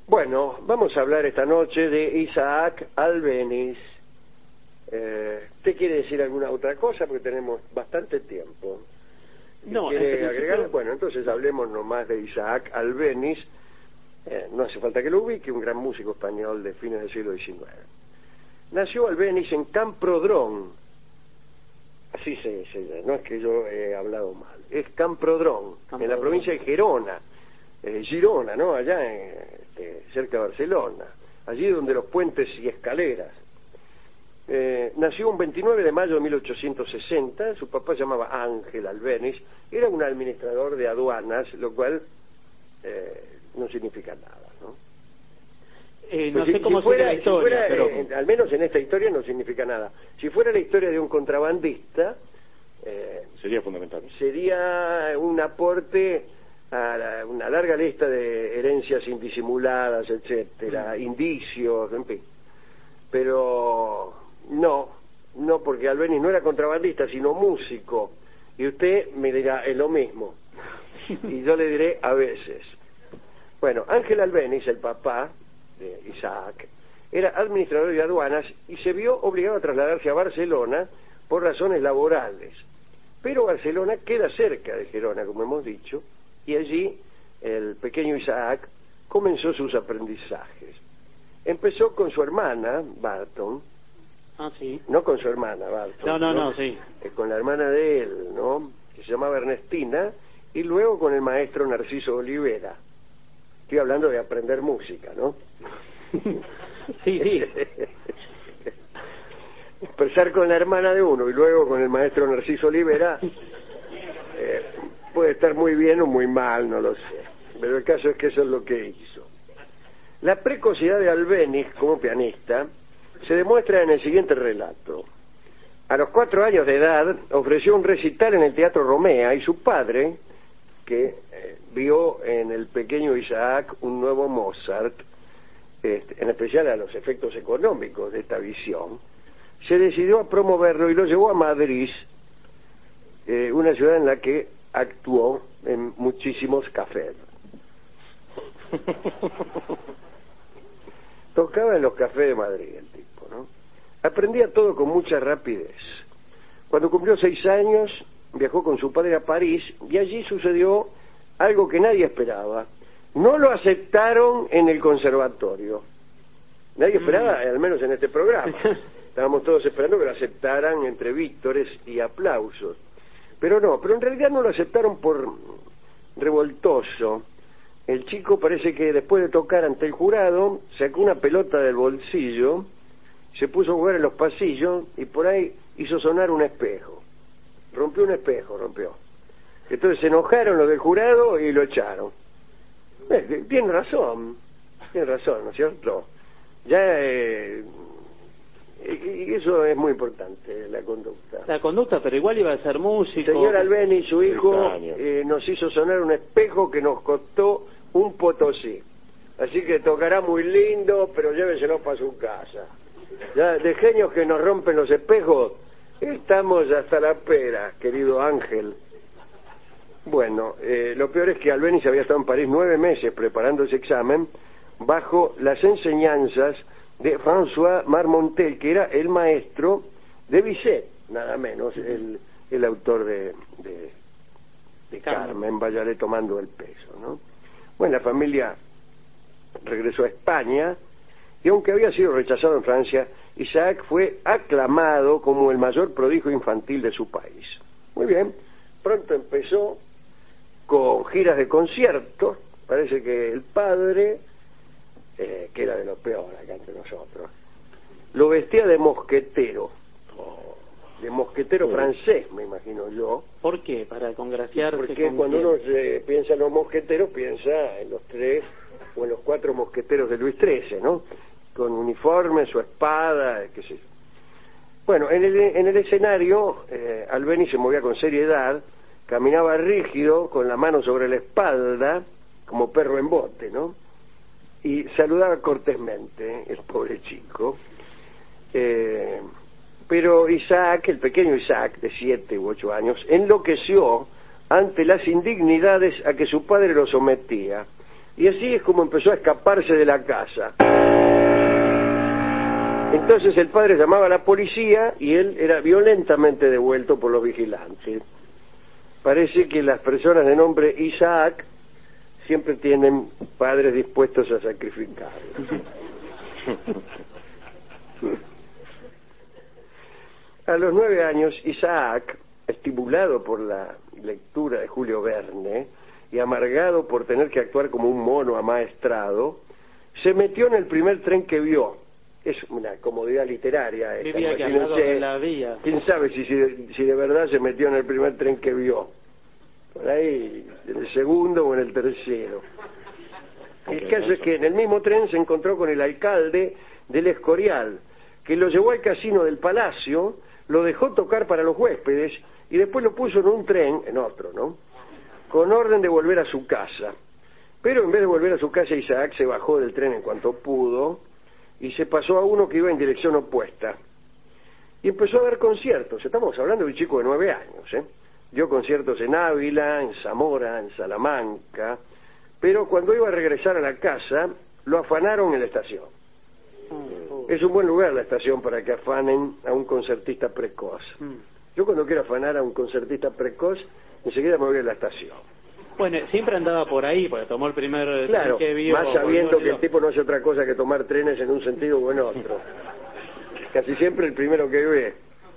Bueno, vamos a hablar esta noche de Isaac Albéniz. ¿Usted quiere decir alguna otra cosa? Porque tenemos bastante tiempo. No, ¿Quiere agregar? Bueno, entonces hablemos nomás de Isaac Albéniz. No hace falta que lo ubique, un gran músico español de fines del siglo XIX. Nació Albéniz en Camprodrón. Así se no es que yo he hablado mal. Es Camprodrón, en la provincia de Gerona. Girona, ¿no? Allá cerca de Barcelona. Allí donde los puentes y escaleras. Nació un 29 de mayo de 1860, su papá se llamaba Ángel Albéniz, era un administrador de aduanas, lo cual no significa nada, ¿no? No sé cómo fuera la historia, pero... al menos en esta historia no significa nada. Si fuera la historia de un contrabandista, sería fundamental. Sería un aporte a una larga lista de herencias indisimuladas, etcétera, indicios, en fin. Pero no, porque Albéniz no era contrabandista, sino músico. Y usted me dirá, es lo mismo. Y yo le diré, a veces. Bueno, Ángel Albéniz, el papá de Isaac, era administrador de aduanas y se vio obligado a trasladarse a Barcelona por razones laborales. Pero Barcelona queda cerca de Gerona, como hemos dicho, y allí el pequeño Isaac comenzó sus aprendizajes. Empezó con su hermana, Barton. Ah, sí. No con su hermana, Barton. No, sí. Con la hermana de él, ¿no? Que se llamaba Ernestina, y luego con el maestro Narciso Olivera. Estoy hablando de aprender música, ¿no? Sí. Empezar con la hermana de uno y luego con el maestro Narciso Olivera puede estar muy bien o muy mal, no lo sé. Pero el caso es que eso es lo que hizo. La precocidad de Albéniz como pianista se demuestra en el siguiente relato. A los 4 años de edad ofreció un recital en el Teatro Romea y su padre, que vio en el pequeño Isaac un nuevo Mozart, en especial a los efectos económicos de esta visión, se decidió a promoverlo y lo llevó a Madrid, una ciudad en la que actuó en muchísimos cafés. Tocaba en los cafés de Madrid el tipo, ¿no? Aprendía todo con mucha rapidez. Cuando cumplió 6 años, viajó con su padre a París y allí sucedió algo que nadie esperaba. No lo aceptaron en el conservatorio. Nadie esperaba, al menos en este programa. Estábamos todos esperando que lo aceptaran entre víctores y aplausos. Pero en realidad no lo aceptaron por revoltoso. El chico parece que después de tocar ante el jurado, sacó una pelota del bolsillo, se puso a jugar en los pasillos y por ahí hizo sonar un espejo. Rompió un espejo. Entonces se enojaron los del jurado y lo echaron. Tiene razón, ¿no es cierto? Ya, y eso es muy importante, la conducta. La conducta, pero igual iba a ser músico. Señor Albéniz, su hijo, nos hizo sonar un espejo que nos costó un Potosí. Así que tocará muy lindo, pero lléveselo para su casa. Ya, de genios que nos rompen los espejos, estamos hasta la pera, querido Ángel. Bueno, lo peor es que Albéniz había estado en París 9 meses preparando ese examen bajo las enseñanzas de François Marmontel, que era el maestro de Bizet, nada menos, el autor de Carmen, Vallaré tomando el peso, ¿no? Bueno, la familia regresó a España y aunque había sido rechazado en Francia, Isaac fue aclamado como el mayor prodigio infantil de su país. Muy bien, pronto empezó con giras de conciertos. Parece que el padre, que era de lo peor acá entre nosotros, lo vestía de mosquetero, francés, me imagino yo. ¿Por qué? Para congraciarse. Porque cuando uno piensa en los mosqueteros, piensa en los 3 o en los 4 mosqueteros de Luis XIII, ¿no? Con uniforme, su espada, qué sé yo. Bueno, en el escenario, Albéniz se movía con seriedad, caminaba rígido, con la mano sobre la espalda, como perro en bote, ¿no? Y saludaba cortésmente, el pobre chico. Pero Isaac, el pequeño Isaac, de 7 u 8 años, enloqueció ante las indignidades a que su padre lo sometía. Y así es como empezó a escaparse de la casa. Entonces el padre llamaba a la policía y él era violentamente devuelto por los vigilantes. Parece que las personas de nombre Isaac siempre tienen padres dispuestos a sacrificarlos. A los 9 años, Isaac, estimulado por la lectura de Julio Verne y amargado por tener que actuar como un mono amaestrado, se metió en el primer tren que vio. Es una comodidad literaria. Vivía que al lado de la vía. ¿Quién sabe si de verdad se metió en el primer tren que vio? Por ahí, en el segundo o en el tercero. El caso es que en el mismo tren se encontró con el alcalde del Escorial, que lo llevó al casino del Palacio, lo dejó tocar para los huéspedes y después lo puso en un tren, en otro, ¿no?, con orden de volver a su casa. Pero en vez de volver a su casa, Isaac se bajó del tren en cuanto pudo y se pasó a uno que iba en dirección opuesta. Y empezó a dar conciertos. Estamos hablando de un chico de 9 años, ¿eh? Dio conciertos en Ávila, en Zamora, en Salamanca, pero cuando iba a regresar a la casa, lo afanaron en la estación. Es un buen lugar la estación para que afanen a un concertista precoz. Yo cuando quiero afanar a un concertista precoz, enseguida me voy a la estación. Bueno, siempre andaba por ahí, porque tomó el primer claro, tren que vio. Más sabiendo que el tipo no hace otra cosa que tomar trenes en un sentido o en otro. Casi siempre el primero que ve.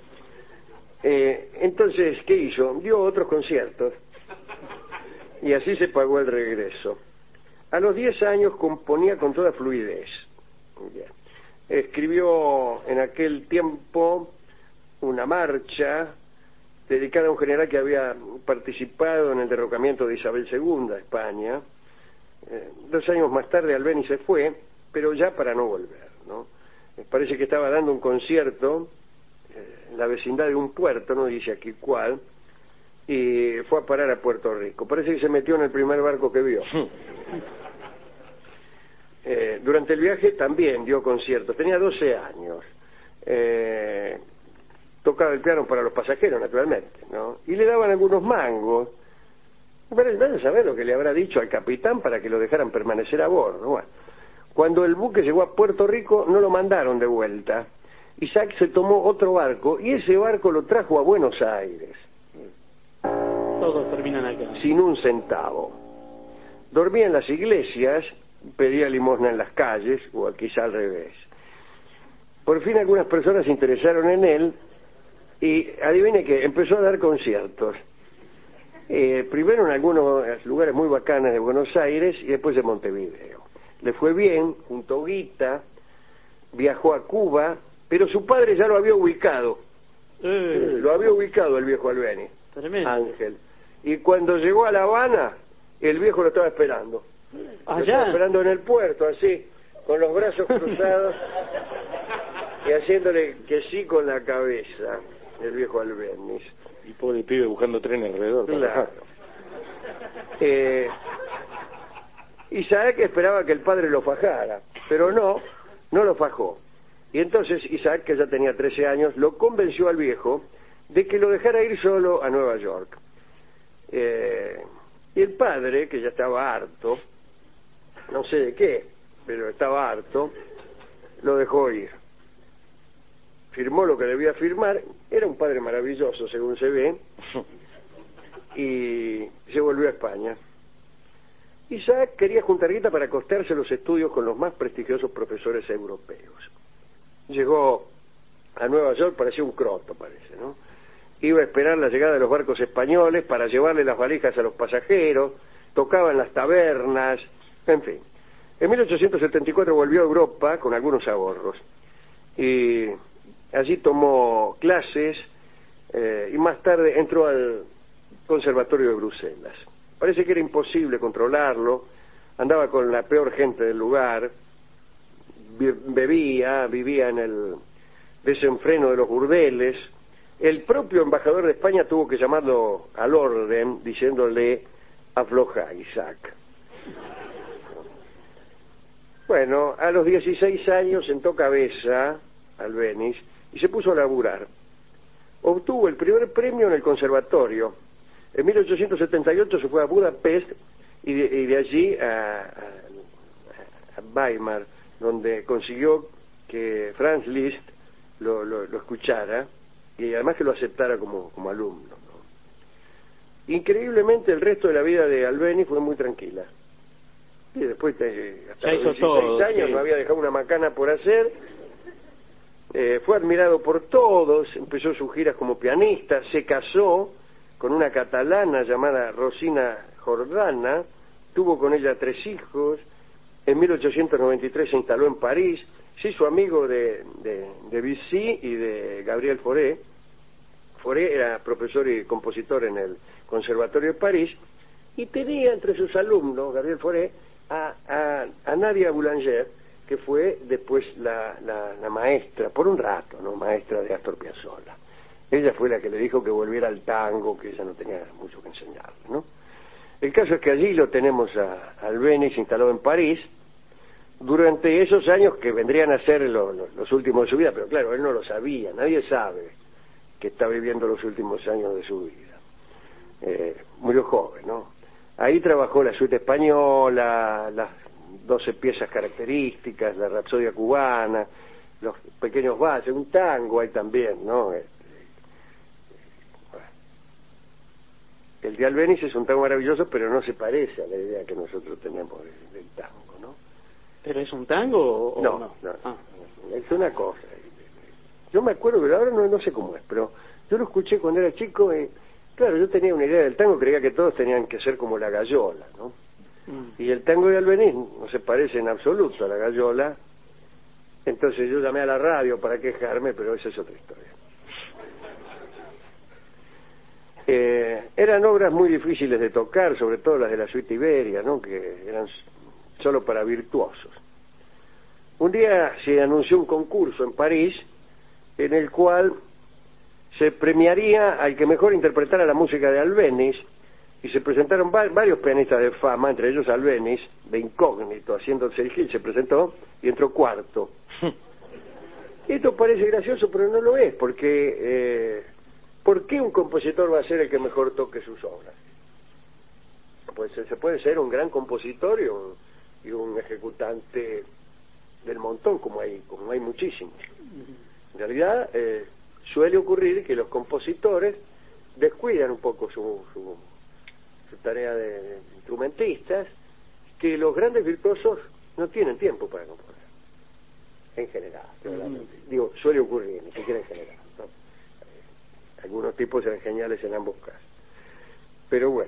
Entonces, ¿qué hizo? Dio otros conciertos. Y así se pagó el regreso. A los 10 años componía con toda fluidez. Bien. Escribió en aquel tiempo una marcha dedicada a un general que había participado en el derrocamiento de Isabel II a España. 2 años más tarde Albéniz se fue, pero ya para no volver, ¿no? Parece que estaba dando un concierto en la vecindad de un puerto, no dice aquí cuál, y fue a parar a Puerto Rico. Parece que se metió en el primer barco que vio. Durante el viaje también dio conciertos. Tenía 12 años. Tocaba el piano para los pasajeros, naturalmente, ¿no? Y le daban algunos mangos. Vaya a saber lo que le habrá dicho al capitán para que lo dejaran permanecer a bordo. Bueno, cuando el buque llegó a Puerto Rico, no lo mandaron de vuelta. Isaac se tomó otro barco y ese barco lo trajo a Buenos Aires. Todos terminan acá. Sin un centavo. Dormía en las iglesias, pedía limosna en las calles, o quizá al revés. Por fin algunas personas se interesaron en él y adivine que empezó a dar conciertos. Primero en algunos lugares muy bacanas de Buenos Aires y después de Montevideo. Le fue bien, juntó guita, viajó a Cuba, pero su padre ya lo había ubicado. Lo había ubicado el viejo Albéniz. Tremendo. Ángel. Y cuando llegó a La Habana, el viejo lo estaba esperando. Lo estaba esperando en el puerto, así, con los brazos cruzados y haciéndole que sí con la cabeza, el viejo Albéniz. Y pobre pibe buscando tren alrededor. Claro. Isaac esperaba que el padre lo fajara, pero no lo fajó. Y entonces Isaac, que ya tenía 13 años, lo convenció al viejo de que lo dejara ir solo a Nueva York. Y el padre, que ya estaba harto, no sé de qué, pero estaba harto, lo dejó ir. Firmó lo que debía firmar, era un padre maravilloso, según se ve, y se volvió a España. Isaac quería juntar guita para costearse los estudios con los más prestigiosos profesores europeos. Llegó a Nueva York, parecía un croto, parece, ¿no? Iba a esperar la llegada de los barcos españoles para llevarle las valijas a los pasajeros, tocaba en las tabernas, en fin. En 1874 volvió a Europa con algunos ahorros y allí tomó clases y más tarde entró al Conservatorio de Bruselas. Parece que era imposible controlarlo, andaba con la peor gente del lugar, bebía, vivía en el desenfreno de los burdeles. El propio embajador de España tuvo que llamarlo al orden, diciéndole: afloja, Isaac. Bueno, a los 16 años sentó cabeza Albéniz y se puso a laburar. Obtuvo el primer premio en el conservatorio. En 1878 se fue a Budapest y de allí a Weimar, donde consiguió que Franz Liszt lo escuchara y además que lo aceptara como alumno, ¿no? Increíblemente el resto de la vida de Albéniz fue muy tranquila. Y después, hasta los 16 años, no había dejado una macana por hacer. Fue admirado por todos, empezó sus giras como pianista, se casó con una catalana llamada Rosina Jordana, tuvo con ella 3 hijos, en 1893 se instaló en París, se hizo amigo de Debussy y de Gabriel Fauré. Fauré era profesor y compositor en el Conservatorio de París, y tenía entre sus alumnos, Gabriel Fauré, a Nadia Boulanger, que fue después la maestra, por un rato, ¿no? Maestra de Astor Piazzolla. Ella fue la que le dijo que volviera al tango, que ella no tenía mucho que enseñarle, ¿no? El caso es que allí lo tenemos a Albéniz instalado en París, durante esos años que vendrían a ser los últimos de su vida, pero claro, él no lo sabía, nadie sabe que está viviendo los últimos años de su vida. Murió joven, ¿no? Ahí trabajó la suite española, las 12 piezas características, la rapsodia cubana, los pequeños valses, un tango hay también, ¿no? El de Albéniz es un tango maravilloso, pero no se parece a la idea que nosotros tenemos del tango, ¿no? ¿Pero es un tango o no? No, es una cosa. Yo me acuerdo, pero ahora no sé cómo es, pero yo lo escuché cuando era chico y, claro, yo tenía una idea del tango, creía que todos tenían que ser como la Gallola, ¿no? Y el tango de Albéniz no se parece en absoluto a la Gallola, entonces yo llamé a la radio para quejarme, pero esa es otra historia. Eran obras muy difíciles de tocar, sobre todo las de la suite Iberia, ¿no? Que eran solo para virtuosos. Un día se anunció un concurso en París en el cual se premiaría al que mejor interpretara la música de Albéniz, y se presentaron varios pianistas de fama, entre ellos Albéniz, de incógnito, haciéndose el gil, se presentó y entró cuarto. Esto parece gracioso, pero no lo es, porque ¿por qué un compositor va a ser el que mejor toque sus obras? Pues se puede ser un gran compositor y un ejecutante del montón, como hay muchísimos. En realidad suele ocurrir que los compositores descuidan un poco su tarea de instrumentistas, que los grandes virtuosos no tienen tiempo para componer, en general. Digo, suele ocurrir, ni siquiera en general, ¿no? Algunos tipos eran geniales en ambos casos. Pero bueno,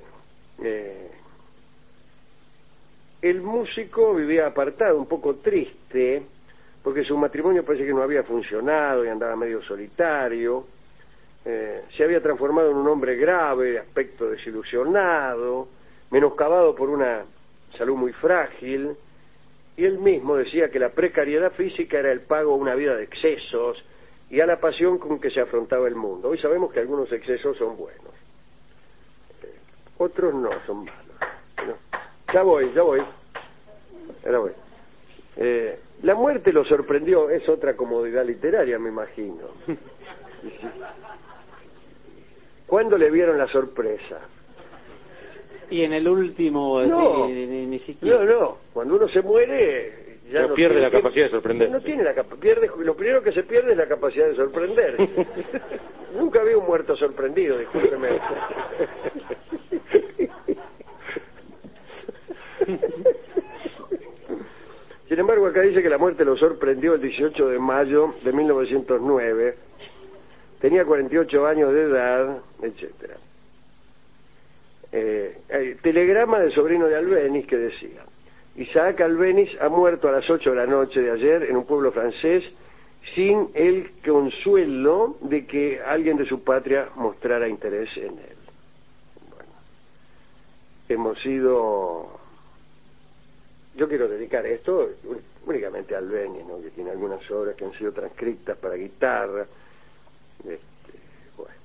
el músico vivía apartado, un poco triste, porque su matrimonio parece que no había funcionado y andaba medio solitario. Se había transformado en un hombre grave, de aspecto desilusionado, menoscabado por una salud muy frágil, y él mismo decía que la precariedad física era el pago a una vida de excesos y a la pasión con que se afrontaba el mundo. Hoy sabemos que algunos excesos son buenos, otros no, son malos. No. Ya voy. Ahora voy. La muerte lo sorprendió, es otra comodidad literaria, me imagino. ¿Cuándo le vieron la sorpresa? Y en el último, no, ni siquiera. No, cuando uno se muere ya no pierde la capacidad de sorprender. No tiene lo primero que se pierde es la capacidad de sorprender. Nunca vi un muerto sorprendido, discúlpeme. Sin embargo, acá dice que la muerte lo sorprendió el 18 de mayo de 1909. Tenía 48 años de edad, etcétera. Telegrama del sobrino de Albéniz que decía: Isaac Albéniz ha muerto a las 8 de la noche de ayer en un pueblo francés sin el consuelo de que alguien de su patria mostrara interés en él. Bueno, hemos sido... Yo quiero dedicar esto únicamente a Albéniz, ¿no? Que tiene algunas obras que han sido transcritas para guitarra. Bueno.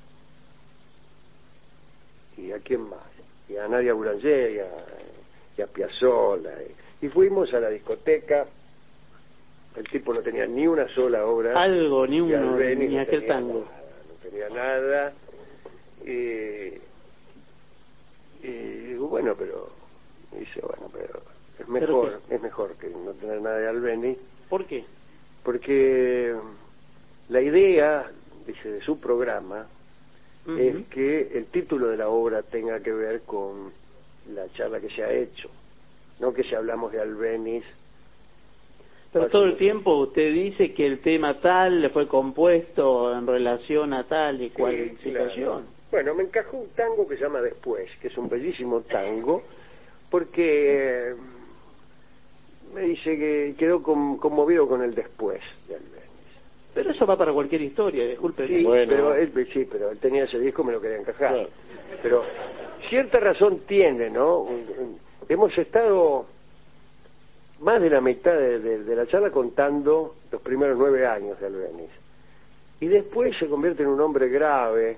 ¿Y a quién más? Y a Nadia Boulanger y a Piazzolla. Y fuimos a la discoteca. El tipo no tenía ni una sola obra. Algo, ni uno, Albéniz ni aquel tango. No tenía nada. Y bueno, pero Dice, bueno, pero es mejor que no tener nada de Albéniz. ¿Por qué? Porque la idea, dice, de su programa es que el título de la obra tenga que ver con la charla que se ha hecho, no que si hablamos de Albéniz. Pero todo el tiempo usted dice que el tema tal le fue compuesto en relación a tal y cual situación. Claro. Bueno, me encajó un tango que se llama Después, que es un bellísimo tango, porque me dice que quedó conmovido con el después de Albéniz. Pero eso va para cualquier historia, disculpe. Sí, bueno. pero él tenía ese disco, me lo quería encajar. Claro. Pero cierta razón tiene, ¿no? Hemos estado más de la mitad de la charla contando los primeros 9 años de Albéniz. Y después se convierte en un hombre grave.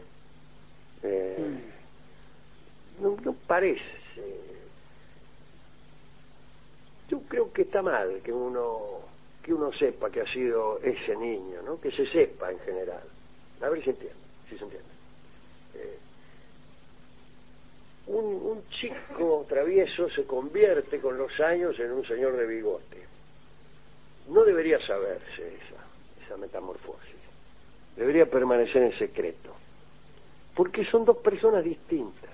No parece. Yo creo que está mal que uno sepa que ha sido ese niño, ¿no? Que se sepa en general. A ver si se entiende. Un chico travieso se convierte con los años en un señor de bigote. No debería saberse esa metamorfosis. Debería permanecer en secreto. Porque son dos personas distintas.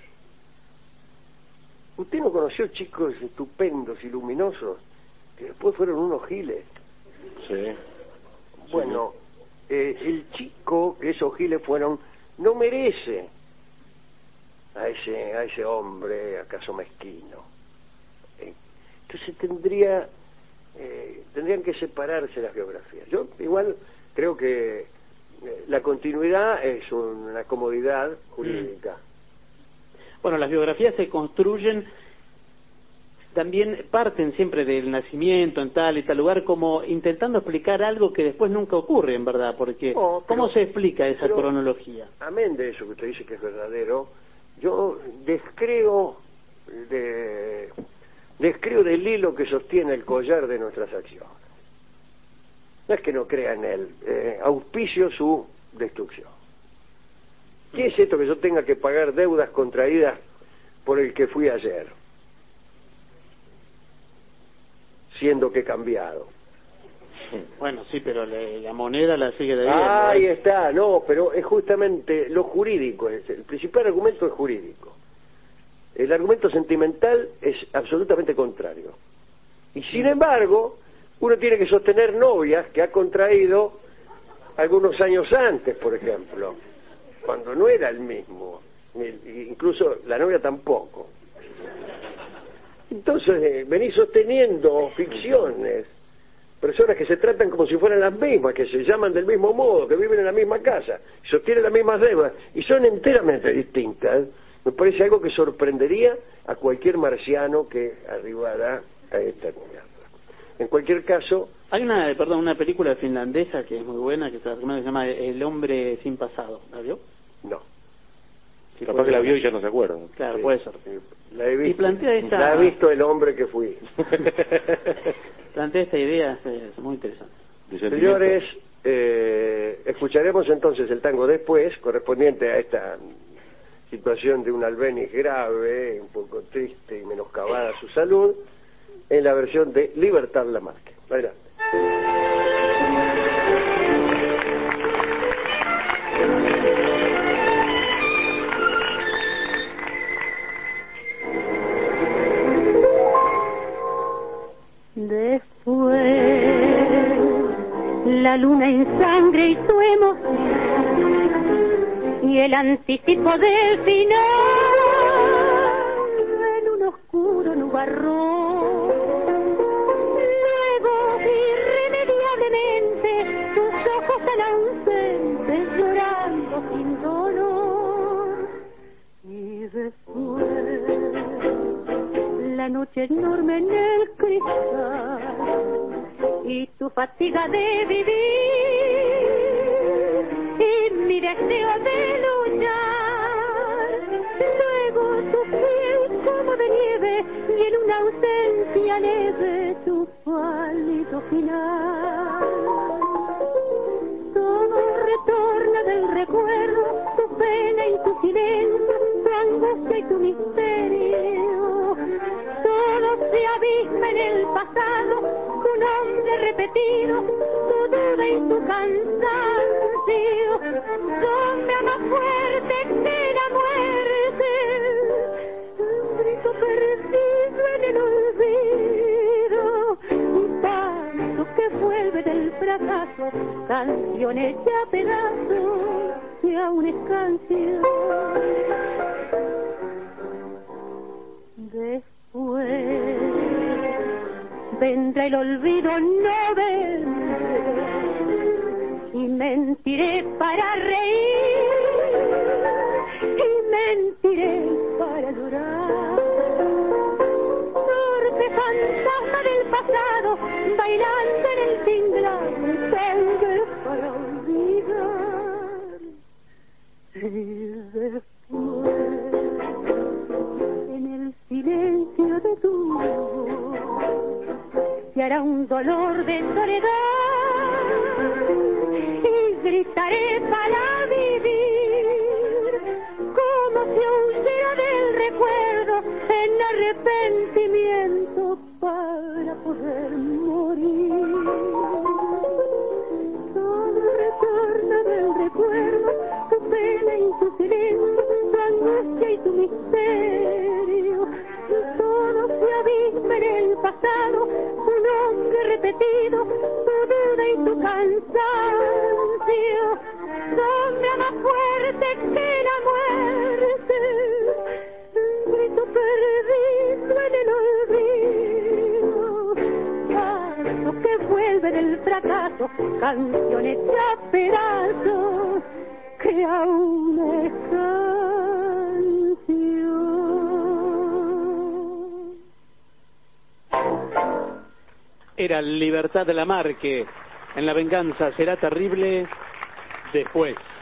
Usted no conoció chicos estupendos y luminosos que después fueron unos giles. Sí. Bueno, el chico que esos giles fueron no merece a ese hombre acaso mezquino. Entonces tendrían que separarse las biografías. Yo igual creo que la continuidad es una comodidad jurídica. Bueno, las biografías se construyen, también parten siempre del nacimiento en tal y tal lugar, como intentando explicar algo que después nunca ocurre, en verdad, porque ¿cómo se explica esa cronología? Amén de eso que usted dice que es verdadero, yo descreo del hilo que sostiene el collar de nuestras acciones. No es que no crea en él, auspicio su destrucción. ¿Qué es esto que yo tenga que pagar deudas contraídas por el que fui ayer? Siendo que he cambiado. Bueno, sí, pero la moneda la sigue debiendo. Ahí está, no, pero es justamente lo jurídico, el principal argumento es jurídico. El argumento sentimental es absolutamente contrario. Y sin embargo, uno tiene que sostener novias que ha contraído algunos años antes, por ejemplo, cuando no era el mismo, incluso la novia tampoco. Entonces venís sosteniendo ficciones, personas que se tratan como si fueran las mismas, que se llaman del mismo modo, que viven en la misma casa, sostienen las mismas deudas y son enteramente distintas. Me parece algo que sorprendería a cualquier marciano que arribara a esta eternidad. En cualquier caso, hay una película finlandesa que es muy buena, que se llama El hombre sin pasado. ¿La vio? No. Sí, capaz que la vio y ya no se acuerda. Claro, sí, puede ser. La he visto, y plantea esta... La ha visto el hombre que fui. Plantea esta idea, es muy interesante. Señores, escucharemos entonces el tango después, correspondiente a esta situación de un Albéniz grave, un poco triste y menoscabada su salud, en la versión de Libertad Lamarque. Adelante. Después, la luna en sangre y su emoción, y el anticipo del final, en un oscuro nubarrón. Luego, irremediablemente, tus ojos tan ausentes, llorando sin dolor. Y después, la noche enorme en el cristal y tu fatiga de vivir y mi deseo de luchar. Luego tu piel como de nieve y en una ausencia leve tu pálido final. Todo retorna del recuerdo, tu pena y tu silencio, tu angustia y tu misterio. pasado, tu nombre repetido, tu duda y tu cansancio, sombra más fuerte que la muerte, un grito perdido en el olvido, un canto que vuelve del fracaso, canción hecha a pedazos que aún es canción. Después vendrá el olvido, no vendré, y mentiré para reír, y mentiré para llorar, porque fantasma del pasado, bailando en el tinglado, tengo para olvidar. Y después, en el silencio de tu voz, se hará un dolor de soledad, y gritaré para vivir, como si huyera del recuerdo, en arrepentimiento para poder morir. Todo retorna del recuerdo, tu pena y tu silencio, tu angustia y tu misterio. Todo se abisma en el pasado, tu nombre repetido, tu duda y tu cansancio, sombra más fuerte que la muerte, un grito perdido en el olvido, canto que vuelve del fracaso, canción hecha a pedazos que aún es canción. Era Libertad Lamarque en La venganza será terrible después.